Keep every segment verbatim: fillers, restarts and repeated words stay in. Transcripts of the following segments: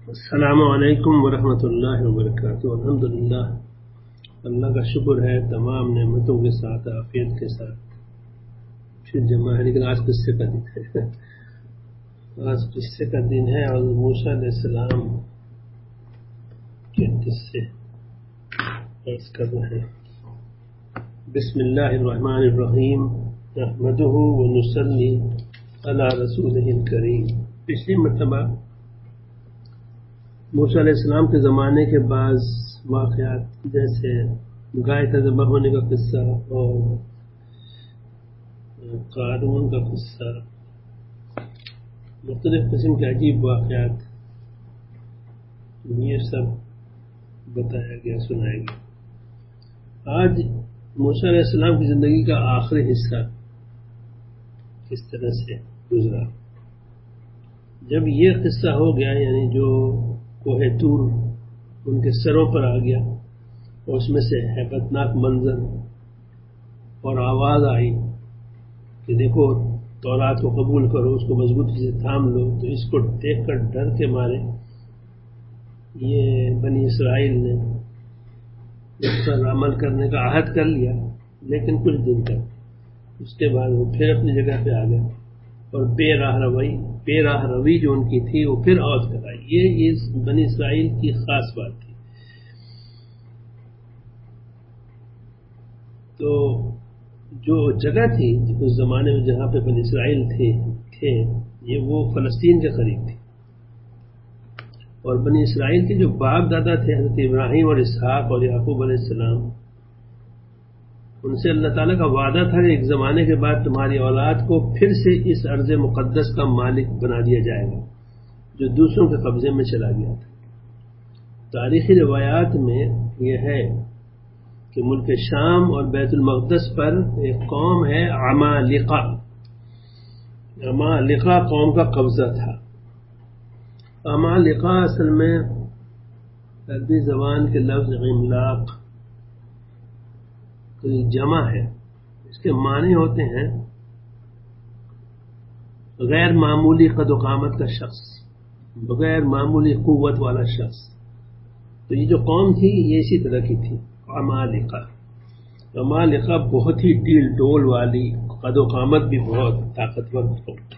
السلام علیکم ورحمۃ اللہ وبرکاتہ۔ الحمدللہ، اللہ کا شکر ہے تمام نعمتوں کے ساتھ، عافیت کے ساتھ پھر جمع ہے۔ لیکن آج قصے کا دن ہے آج قصے کا دن ہے اور موسیٰ علیہ السلام کے قصے عرض کر رہے ہیں۔ بسم اللہ الرحمن الرحیم، نحمدہ ونصلی علی رسولہ الکریم۔ پچھلی مرتبہ موسیٰ علیہ السلام کے زمانے کے بعض واقعات، جیسے گائے کا ذبح ہونے کا قصہ اور قارون کا قصہ، مختلف قسم کے عجیب واقعات، یہ سب بتایا گیا، سنایا گیا۔ آج موسیٰ علیہ السلام کی زندگی کا آخری حصہ کس طرح سے گزرا۔ جب یہ قصہ ہو گیا، یعنی جو کوہ طور ان کے سروں پر آ گیا اور اس میں سے ہیبت ناک منظر اور آواز آئی کہ دیکھو تورات کو قبول کرو، اس کو مضبوطی سے تھام لو، تو اس کو دیکھ کر ڈر کے مارے یہ بنی اسرائیل نے اس پر عمل کرنے کا عہد کر لیا، لیکن کچھ دن تک۔ اس کے بعد وہ پھر اپنی جگہ پہ آ گئے اور بے راہ روی بے راہ روی جو ان کی تھی وہ پھر عود کرائی۔ یہ اس بنی اسرائیل کی خاص بات تھی۔ تو جو جگہ تھی اس زمانے میں جہاں پہ بنی اسرائیل تھے تھے یہ وہ فلسطین کے قریب تھی، اور بنی اسرائیل کے جو باپ دادا تھے حضرت ابراہیم اور اسحاق اور یعقوب علیہ السلام، ان سے اللہ تعالیٰ کا وعدہ تھا کہ ایک زمانے کے بعد تمہاری اولاد کو پھر سے اس ارض مقدس کا مالک بنا دیا جائے گا جو دوسروں کے قبضے میں چلا گیا تھا۔ تاریخی روایات میں یہ ہے کہ ملک شام اور بیت المقدس پر ایک قوم ہے عمالقہ۔ عمالقہ قوم کا قبضہ تھا۔ عمالقہ اصل میں عربی زبان کے لفظ عملاق تو یہ جمع ہے، اس کے معنی ہوتے ہیں غیر معمولی قد و قامت کا شخص، بغیر معمولی قوت والا شخص۔ تو یہ جو قوم تھی یہ اسی طرح کی تھی، عمالقہ۔ عمالقہ بہت ہی ڈیل ڈول والی، قد و قامت بھی بہت طاقتور قوم تھی۔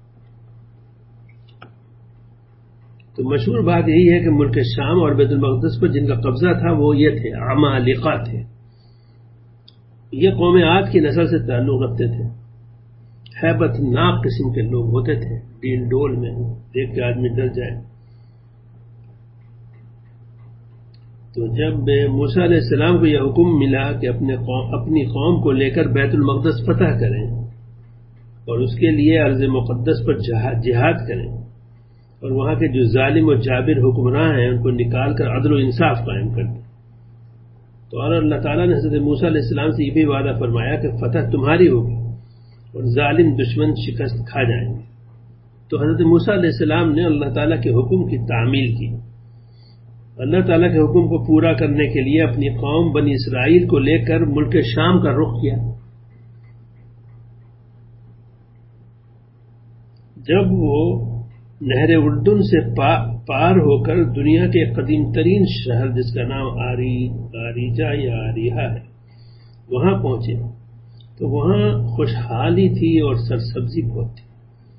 تو مشہور بات یہی ہے کہ ملک شام اور بیت المقدس پر جن کا قبضہ تھا وہ یہ تھے، عمالقہ تھے۔ یہ قوم عاد کی نسل سے تعلق رکھتے تھے، ہیبت ناک قسم کے لوگ ہوتے تھے، ڈیل ڈول میں دیکھ کے آدمی ڈر جائے۔ تو جب موسیٰ علیہ السلام کو یہ حکم ملا کہ اپنے قوم اپنی قوم کو لے کر بیت المقدس فتح کریں اور اس کے لیے ارض مقدس پر جہاد کریں اور وہاں کے جو ظالم و جابر حکمراں ہیں ان کو نکال کر عدل و انصاف قائم کر دیں، تو اور اللہ تعالیٰ نے حضرت موسیٰ علیہ السلام سے یہ بھی وعدہ فرمایا کہ فتح تمہاری ہوگی اور ظالم دشمن شکست کھا جائیں گے۔ تو حضرت موسیٰ علیہ السلام نے اللہ تعالیٰ کے حکم کی تعمیل کی، اللہ تعالیٰ کے حکم کو پورا کرنے کے لیے اپنی قوم بنی اسرائیل کو لے کر ملک شام کا رخ کیا۔ جب وہ نہر اردن سے پار ہو کر دنیا کے قدیم ترین شہر جس کا نام آری آریجا یا آریہا ہے وہاں پہنچے تو وہاں خوشحالی تھی اور سرسبزی بہت تھی،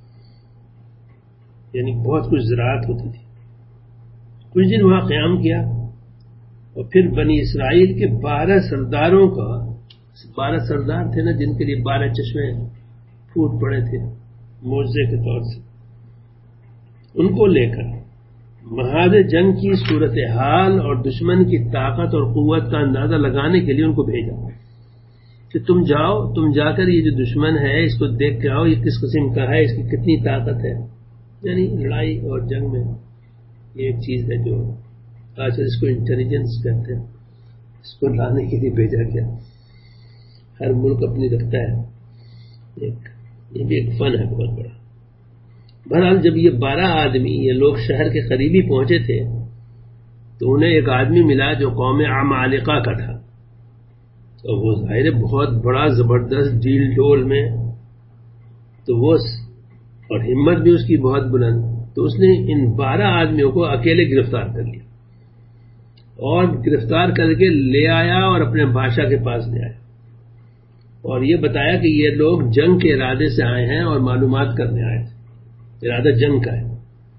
یعنی بہت کچھ زراعت ہوتی تھی۔ کچھ دن وہاں قیام کیا اور پھر بنی اسرائیل کے بارہ سرداروں کا، بارہ سردار تھے نا جن کے لیے بارہ چشمے پھوٹ پڑے تھے معجزے کے طور سے، ان کو لے کر محاذ جنگ کی صورتحال اور دشمن کی طاقت اور قوت کا اندازہ لگانے کے لیے ان کو بھیجا کہ تم جاؤ، تم جا کر یہ جو دشمن ہے اس کو دیکھ کے آؤ، یہ کس قسم کا ہے، اس کی کتنی طاقت ہے۔ یعنی لڑائی اور جنگ میں یہ ایک چیز ہے جو آج اس کو انٹیلیجنس کہتے ہیں، اس کو لانے کے لیے بھیجا گیا۔ ہر ملک اپنی رکھتا ہے، ایک یہ بھی ایک فن ہے بہت بڑا۔ بہرحال جب یہ بارہ آدمی یہ لوگ شہر کے قریبی پہنچے تھے تو انہیں ایک آدمی ملا جو قوم عمالقہ کا تھا، تو وہ ظاہر بہت بڑا زبردست ڈیل ڈول میں، تو وہ اور ہمت بھی اس کی بہت بلند، تو اس نے ان بارہ آدمیوں کو اکیلے گرفتار کر لیا اور گرفتار کر کے لے آیا اور اپنے بادشاہ کے پاس لے آیا اور یہ بتایا کہ یہ لوگ جنگ کے ارادے سے آئے ہیں اور معلومات کرنے آئے تھے، ارادہ جنگ کا ہے۔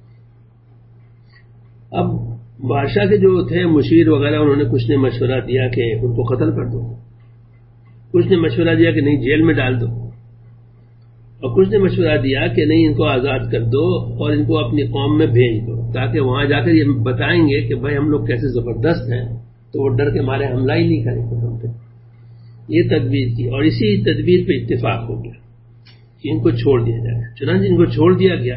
اب بادشاہ کے جو تھے مشیر وغیرہ، انہوں نے کچھ نے مشورہ دیا کہ ان کو قتل کر دو، کچھ نے مشورہ دیا کہ نہیں جیل میں ڈال دو، اور کچھ نے مشورہ دیا کہ نہیں ان کو آزاد کر دو اور ان کو اپنی قوم میں بھیج دو تاکہ وہاں جا کر یہ بتائیں گے کہ بھائی ہم لوگ کیسے زبردست ہیں، تو وہ ڈر کے مارے حملہ ہی نہیں کریں گے ہم پہ۔ یہ تدبیر کی اور اسی تدبیر پہ اتفاق ہو گیا کہ ان کو چھوڑ دیا جائے۔ چنانچہ ان کو چھوڑ دیا گیا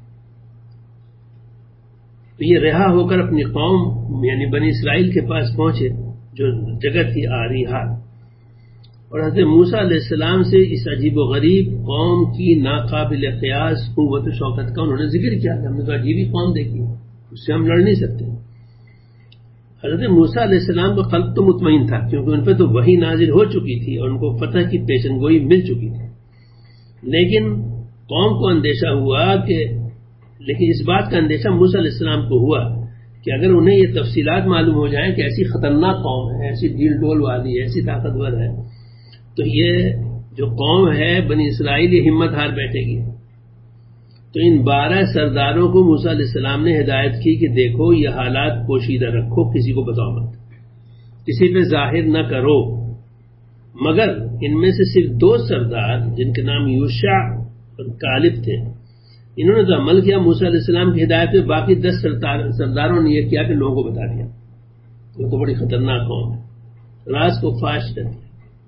تو یہ رہا ہو کر اپنی قوم یعنی بنی اسرائیل کے پاس پہنچے جو جگہ تھی آریحا، اور حضرت موسیٰ علیہ السلام سے اس عجیب و غریب قوم کی ناقابل قیاس قوت و شوکت کا انہوں نے ذکر کیا کہ ہم نے تو عجیبی قوم دیکھی، اس سے ہم لڑ نہیں سکتے۔ حضرت موسیٰ علیہ السلام کا قلب تو مطمئن تھا کیونکہ ان پہ تو وحی نازل ہو چکی تھی اور ان کو فتح کی پیشن گوئی مل چکی تھی، لیکن قوم کو اندیشہ ہوا کہ لیکن اس بات کا اندیشہ موسیٰ علیہ السلام کو ہوا کہ اگر انہیں یہ تفصیلات معلوم ہو جائیں کہ ایسی خطرناک قوم ہے، ایسی ڈیل ڈول والی ہے، ایسی طاقتور ہے، تو یہ جو قوم ہے بنی اسرائیل یہ ہمت ہار بیٹھے گی۔ تو ان بارہ سرداروں کو موسیٰ علیہ السلام نے ہدایت کی کہ دیکھو یہ حالات پوشیدہ رکھو، کسی کو بتاؤ مت، کسی پہ ظاہر نہ کرو، مگر ان میں سے صرف دو سردار جن کے نام یوشع اور کالب تھے، انہوں نے تو عمل کیا موسیٰ علیہ السلام کی ہدایت پہ، باقی دس سرداروں نے یہ کیا کہ لوگوں کو بتا دیا وہ تو بڑی خطرناک قوم ہے، راز کو فاش کر دیا۔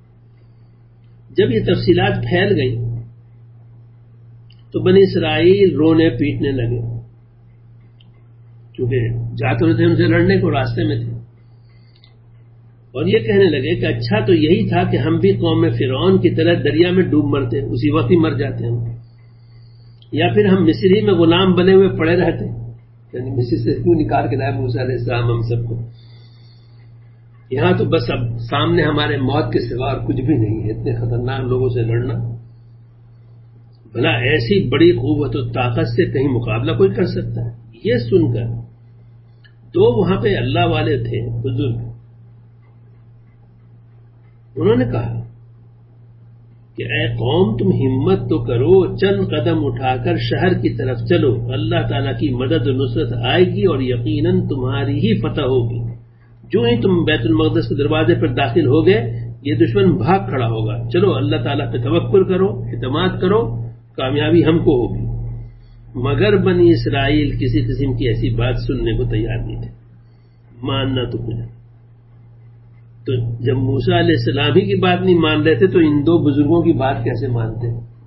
جب یہ تفصیلات پھیل گئی تو بنی اسرائیل رونے پیٹنے لگے، کیونکہ جاتے ہوئے تھے ان سے لڑنے کو، راستے میں تھے، اور یہ کہنے لگے کہ اچھا تو یہی تھا کہ ہم بھی قوم فرعون کی طرح دریا میں ڈوب مرتے، اسی وقت ہی مر جاتے ہم، یا پھر ہم مصری میں غلام بنے ہوئے پڑے رہتے، یعنی مصر سے کیوں نکال کے لائے موسیٰ علیہ السلام ہم سب کو، یہاں تو بس اب سامنے ہمارے موت کے سوا اور کچھ بھی نہیں ہے، اتنے خطرناک لوگوں سے لڑنا، بھلا ایسی بڑی قوت و طاقت سے کہیں مقابلہ کوئی کر سکتا ہے؟ یہ سن کر دو وہاں پہ اللہ والے تھے بزرگ، انہوں نے کہا کہ اے قوم تم ہمت تو کرو، چند قدم اٹھا کر شہر کی طرف چلو، اللہ تعالیٰ کی مدد و نصرت آئے گی اور یقیناً تمہاری ہی فتح ہوگی۔ جو ہی تم بیت المقدس کے دروازے پر داخل ہو گئے یہ دشمن بھاگ کھڑا ہوگا، چلو اللہ تعالیٰ پہ توکل کرو، اعتماد کرو، کامیابی ہم کو ہوگی۔ مگر بنی اسرائیل کسی قسم کی ایسی بات سننے کو تیار نہیں تھے، ماننا تو کچھ، تو جب موسیٰ علیہ السلام ہی کی بات نہیں مان رہے تھے تو ان دو بزرگوں کی بات کیسے مانتے؟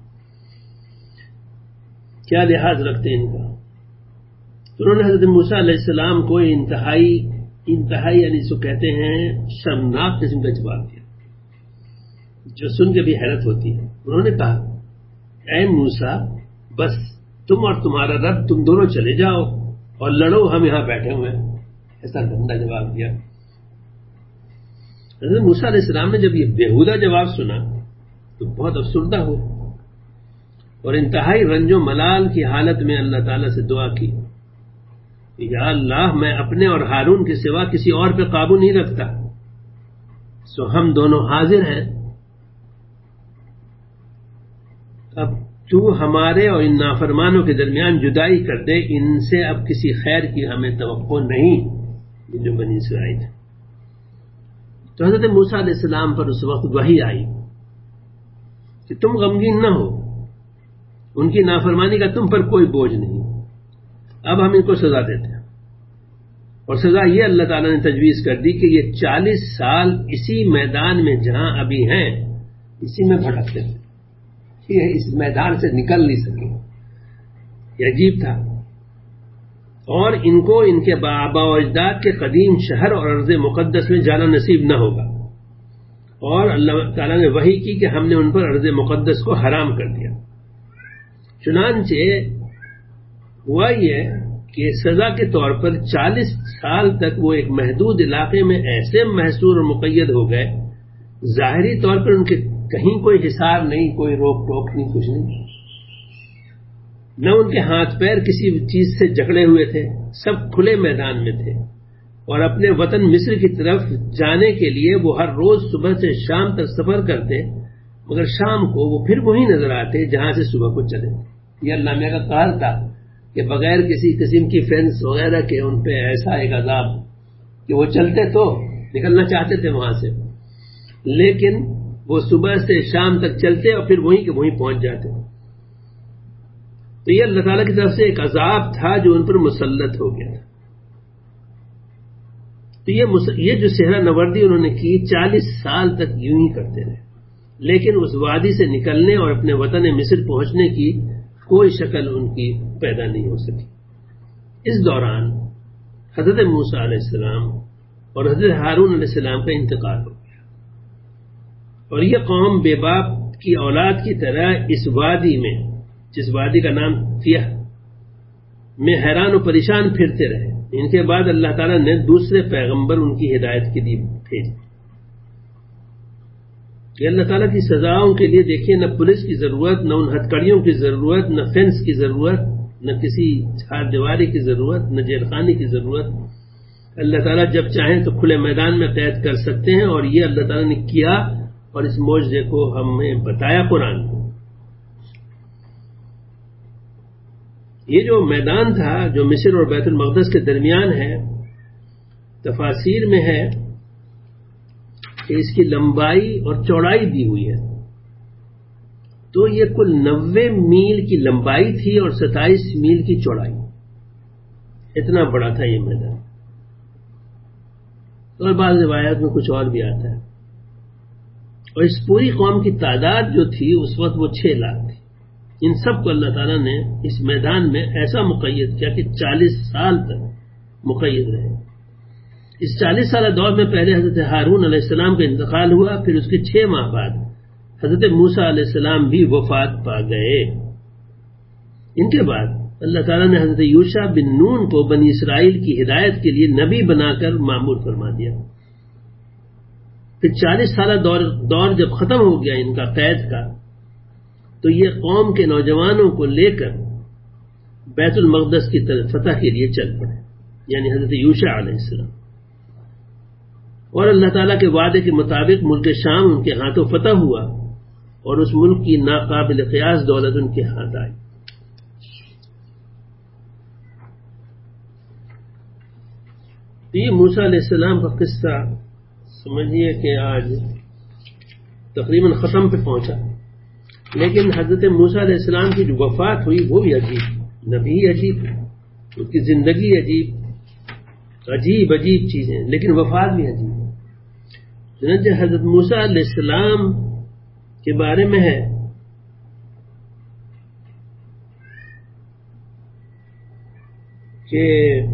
کیا لحاظ رکھتے ان کا؟ تو انہوں نے حضرت موسیٰ علیہ السلام کو انتہائی انتہائی یعنی سو کہتے ہیں شرمناک قسم کا جواب دیا جو سن کے بھی حیرت ہوتی ہے۔ انہوں نے کہا اے موسیٰ بس تم اور تمہارا رب تم دونوں چلے جاؤ اور لڑو، ہم یہاں بیٹھے ہوئے ہیں، ایسا گندا جواب دیا۔ حضرت موسیٰ علیہ السلام نے جب یہ بےہودہ جواب سنا تو بہت افسردہ ہو اور انتہائی رنج و ملال کی حالت میں اللہ تعالیٰ سے دعا کی، یا اللہ میں اپنے اور ہارون کے سوا کسی اور پہ قابو نہیں رکھتا، سو ہم دونوں حاضر ہیں، اب تو ہمارے اور ان نافرمانوں کے درمیان جدائی کر دے، ان سے اب کسی خیر کی ہمیں توقع نہیں، یہ جو بنی اسرائیل ہے۔ تو حضرت موسیٰ علیہ السلام پر اس وقت وحی آئی کہ تم غمگین نہ ہو، ان کی نافرمانی کا تم پر کوئی بوجھ نہیں، اب ہم ان کو سزا دیتے ہیں، اور سزا یہ اللہ تعالیٰ نے تجویز کر دی کہ یہ چالیس سال اسی میدان میں جہاں ابھی ہیں اسی میں بھٹکتے تھے، یہ اس میدان سے نکل نہیں سکے، یہ عجیب تھا، اور ان کو ان کے آبا و اجداد کے قدیم شہر اور ارض مقدس میں جانا نصیب نہ ہوگا، اور اللہ تعالیٰ نے وحی کی کہ ہم نے ان پر ارض مقدس کو حرام کر دیا۔ چنانچہ ہوا یہ کہ سزا کے طور پر چالیس سال تک وہ ایک محدود علاقے میں ایسے محصور اور مقید ہو گئے، ظاہری طور پر ان کے کہیں کوئی حصار نہیں، کوئی روک ٹوک نہیں، کچھ نہیں، نہ ان کے ہاتھ پیر کسی چیز سے جکڑے ہوئے تھے، سب کھلے میدان میں تھے، اور اپنے وطن مصر کی طرف جانے کے لیے وہ ہر روز صبح سے شام تک سفر کرتے، مگر شام کو وہ پھر وہی نظر آتے جہاں سے صبح کو چلے۔ یہ اللہ میاں کا قہر تھا کہ بغیر کسی قسم کی فینس وغیرہ کے ان پہ ایسا ایک عذاب کہ وہ چلتے تو نکلنا چاہتے تھے وہاں سے، لیکن وہ صبح سے شام تک چلتے اور پھر وہیں کے وہیں پہنچ جاتے۔ تو یہ اللہ تعالیٰ کی طرف سے ایک عذاب تھا جو ان پر مسلط ہو گیا۔ تو یہ یہ جو صحرا نوردی انہوں نے کی، چالیس سال تک یوں ہی کرتے رہے، لیکن اس وادی سے نکلنے اور اپنے وطن مصر پہنچنے کی کوئی شکل ان کی پیدا نہیں ہو سکی۔ اس دوران حضرت موسیٰ علیہ السلام اور حضرت ہارون علیہ السلام کا انتقال ہو گیا، اور یہ قوم بے باپ کی اولاد کی طرح اس وادی میں، جس وادی کا نام فیہ، میں حیران و پریشان پھرتے رہے۔ ان کے بعد اللہ تعالیٰ نے دوسرے پیغمبر ان کی ہدایت کے لیے بھیجے۔ کہ اللہ تعالیٰ کی سزاؤں کے لیے دیکھیے نہ پولیس کی ضرورت، نہ ان ہتھکڑیوں کی ضرورت، نہ فینس کی ضرورت، نہ کسی ہاتھ دیواری کی ضرورت، نہ جیل خانے کی ضرورت۔ اللہ تعالیٰ جب چاہیں تو کھلے میدان میں قید کر سکتے ہیں، اور یہ اللہ تعالیٰ نے کیا، اور اس معجزے کو ہمیں بتایا قرآن کو۔ یہ جو میدان تھا جو مصر اور بیت المقدس کے درمیان ہے، تفاسیر میں ہے کہ اس کی لمبائی اور چوڑائی دی ہوئی ہے، تو یہ کل نوے میل کی لمبائی تھی اور ستائیس میل کی چوڑائی، اتنا بڑا تھا یہ میدان۔ اور بعض روایات میں کچھ اور بھی آتا ہے۔ اور اس پوری قوم کی تعداد جو تھی اس وقت وہ چھ لاکھ تھی۔ ان سب کو اللہ تعالیٰ نے اس میدان میں ایسا مقید کیا کہ چالیس سال تک مقید رہے۔ اس چالیس سالہ دور میں پہلے حضرت ہارون علیہ السلام کا انتقال ہوا، پھر اس کے چھ ماہ بعد حضرت موسیٰ علیہ السلام بھی وفات پا گئے۔ ان کے بعد اللہ تعالیٰ نے حضرت یوشع بن نون کو بنی اسرائیل کی ہدایت کے لیے نبی بنا کر مامور فرما دیا۔ پھر چالیس سالہ دور, دور جب ختم ہو گیا ان کا قید کا، تو یہ قوم کے نوجوانوں کو لے کر بیت المقدس کی طرف فتح کے لیے چل پڑے، یعنی حضرت یوشع علیہ السلام۔ اور اللہ تعالیٰ کے وعدے کے مطابق ملک شام ان کے ہاتھوں فتح ہوا، اور اس ملک کی ناقابل قیاس دولت ان کے ہاتھ آئی۔ یہ موسیٰ علیہ السلام کا قصہ سمجھیے کہ آج تقریباً ختم پہ پہنچا، لیکن حضرت موسیٰ علیہ السلام کی جو وفات ہوئی وہ بھی عجیب، نبی عجیب، اس کی زندگی عجیب، عجیب عجیب چیزیں، لیکن وفات بھی عجیب۔ چنانچہ حضرت موسیٰ علیہ السلام کے بارے میں ہے کہ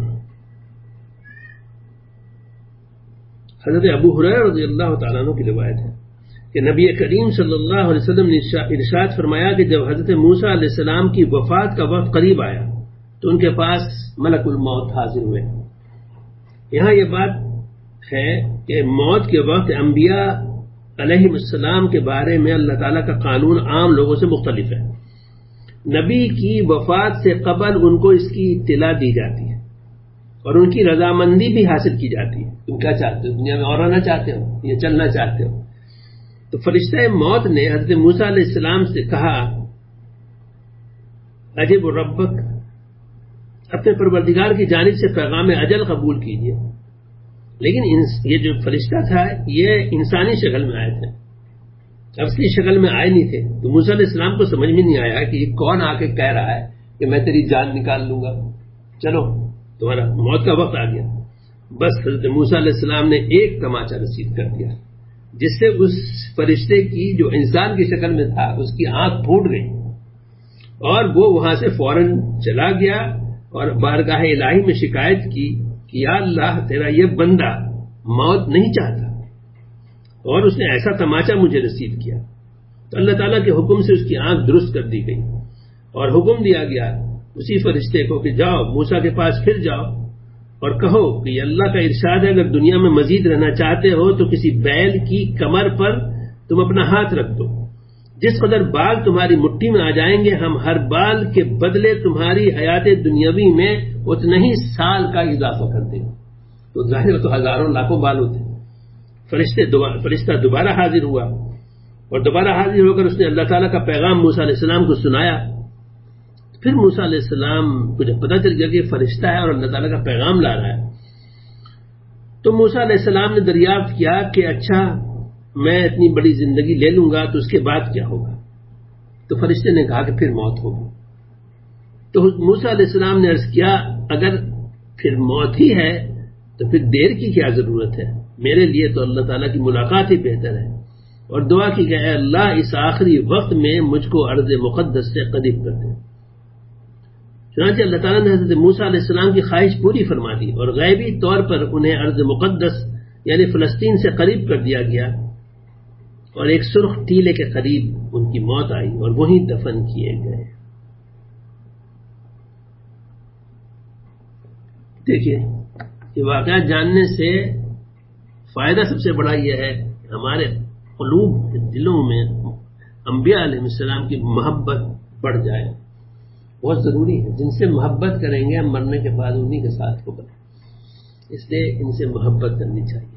حضرت ابو ہریرہ رضی اللہ تعالیٰ عنہ کی روایت ہے کہ نبی کریم صلی اللہ علیہ وسلم نے ارشاد فرمایا کہ جب حضرت موسیٰ علیہ السلام کی وفات کا وقت قریب آیا تو ان کے پاس ملک الموت حاضر ہوئے۔ یہاں یہ بات ہے کہ موت کے وقت انبیاء علیہ السلام کے بارے میں اللہ تعالیٰ کا قانون عام لوگوں سے مختلف ہے۔ نبی کی وفات سے قبل ان کو اس کی اطلاع دی جاتی ہے اور ان کی رضامندی بھی حاصل کی جاتی ہے۔ تم کیا چاہتے ہو، دنیا میں اور رہنا چاہتے ہو یا چلنا چاہتے ہو؟ تو فرشتہ موت نے حضرت موسیٰ علیہ السلام سے کہا عجب ربک، اپنے پروردگار کی جانب سے پیغام اجل قبول کیجیے۔ لیکن یہ جو فرشتہ تھا یہ انسانی شکل میں آئے تھے، اصلی شکل میں آئے نہیں تھے، تو موسیٰ علیہ السلام کو سمجھ میں نہیں آیا کہ یہ کون آ کے کہہ رہا ہے کہ میں تیری جان نکال لوں گا، چلو تمہارا موت کا وقت آ گیا۔ بس حضرت موسیٰ علیہ السلام نے ایک تماچا رسید کر دیا جس سے اس فرشتے کی جو انسان کی شکل میں تھا اس کی آنکھ پھوٹ گئی، اور وہ وہاں سے فوراً چلا گیا اور بارگاہ الہی میں شکایت کی کہ یا اللہ تیرا یہ بندہ موت نہیں چاہتا اور اس نے ایسا تماچا مجھے رسید کیا۔ تو اللہ تعالیٰ کے حکم سے اس کی آنکھ درست کر دی گئی اور حکم دیا گیا اسی فرشتے کو کہ جاؤ موسیٰ کے پاس پھر جاؤ اور کہو کہ یہ اللہ کا ارشاد ہے، اگر دنیا میں مزید رہنا چاہتے ہو تو کسی بیل کی کمر پر تم اپنا ہاتھ رکھ دو، جس قدر بال تمہاری مٹھی میں آ جائیں گے ہم ہر بال کے بدلے تمہاری حیات دنیاوی میں اتنا ہی سال کا اضافہ کر دیں گے. تو ظاہر تو ہزاروں لاکھوں بال ہوتے ہیں. فرشتے دوبارہ فرشتہ دوبارہ حاضر ہوا اور دوبارہ حاضر ہو کر اس نے اللہ تعالیٰ کا پیغام موسیٰ علیہ السلام کو سنایا. پھر موسیٰ علیہ السلام کو جب پتہ چل گیا کہ فرشتہ ہے اور اللہ تعالیٰ کا پیغام لا رہا ہے تو موسیٰ علیہ السلام نے دریافت کیا کہ اچھا میں اتنی بڑی زندگی لے لوں گا تو اس کے بعد کیا ہوگا؟ تو فرشتے نے کہا کہ پھر موت ہوگی. تو موسیٰ علیہ السلام نے عرض کیا اگر پھر موت ہی ہے تو پھر دیر کی کیا ضرورت ہے؟ میرے لیے تو اللہ تعالیٰ کی ملاقات ہی بہتر ہے. اور دعا کی کہ اے اللہ اس آخری وقت میں مجھ کو ارض مقدس سے قریب کر دے. چنانچہ اللہ تعالیٰ نے حضرت موسیٰ علیہ السلام کی خواہش پوری فرما دی اور غیبی طور پر انہیں ارض مقدس یعنی فلسطین سے قریب کر دیا گیا اور ایک سرخ ٹیلے کے قریب ان کی موت آئی اور وہیں دفن کیے گئے. دیکھیے یہ واقعات جاننے سے فائدہ سب سے بڑا یہ ہے ہمارے قلوب دلوں میں انبیاء علیہ السلام کی محبت بڑھ جائے. بہت ضروری ہے. جن سے محبت کریں گے ہم مرنے کے بعد انہی کے ساتھ ہوگا. اس لیے ان سے محبت کرنی چاہیے.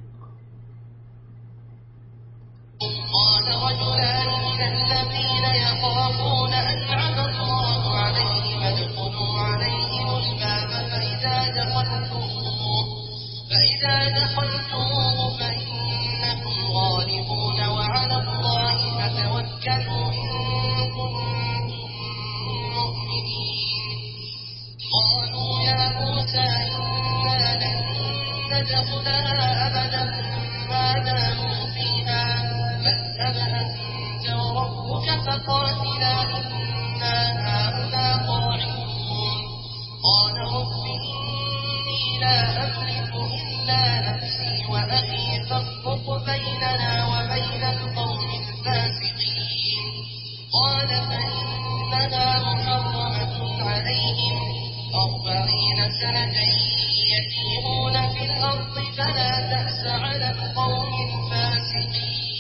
فقاتلا إنا هاهنا قاعدون قال رب إني لا أملك إلا نفسي وأخي فافرق بيننا وبين القوم الفاسقين قال فإنها محرمة عليهم أربعين سنة يتيهون في الأرض فلا تأس على القوم الفاسقين.